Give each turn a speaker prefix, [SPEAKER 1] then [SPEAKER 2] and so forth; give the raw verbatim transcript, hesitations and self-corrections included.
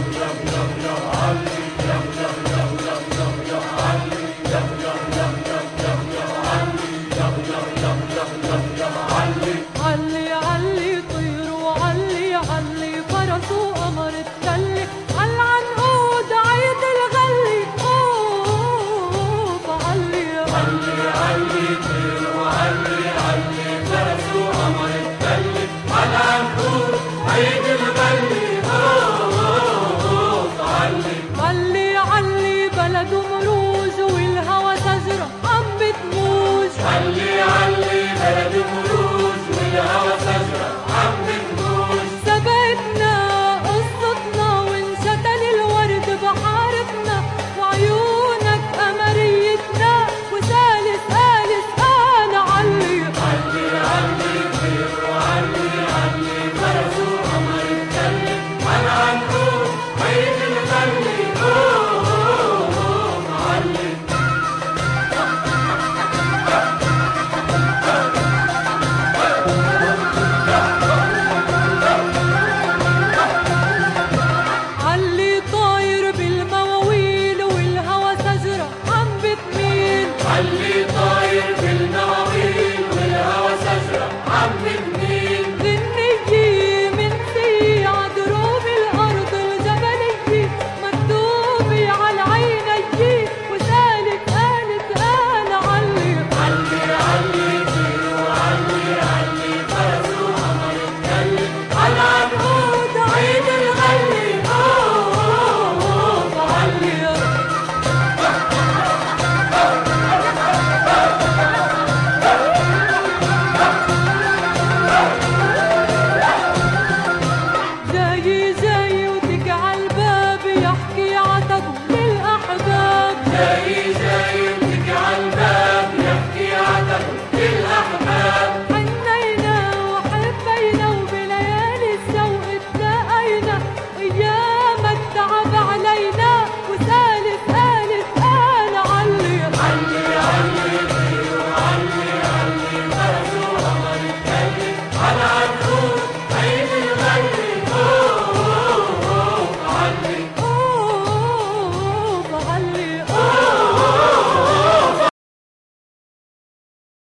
[SPEAKER 1] علي علي طير وعلي علي فرس وقمر التلي عالعنقود عيد الغلي اوف علي
[SPEAKER 2] علي علي طير وعلي علي فرس وقمر التلي عالعنقود عيد الغلي اوف علي
[SPEAKER 1] علي علي بلد مروج والهوى شجرة عم بتموج
[SPEAKER 2] علي علي بلد مروج والهوى شجرة عم بتموج
[SPEAKER 1] سبقتنا قصتنا وانشتل الورد بحارتنا وعيونك قمريتنا وثالث ثالث قال علي
[SPEAKER 2] علي علي طير وعلي علي فرس وقمر التلي عالعنقود عيد الغلي اوف علي
[SPEAKER 1] علي طاير بالمواويل والهوى شجرة عم بتميل
[SPEAKER 2] علي طاير بالمواويل والهوى شجرة عم بتميل
[SPEAKER 1] غنية من في عدروب الأرض الجبلية مكتوبة على عيني وسالك قالت قال علي
[SPEAKER 2] علي علي طير وعلي علي فرس وقمر التلي عالعنقود عيد الغلي اوف علي
[SPEAKER 1] جاي جاي ودق عالباب يحكي عتب للأحباب
[SPEAKER 2] جاي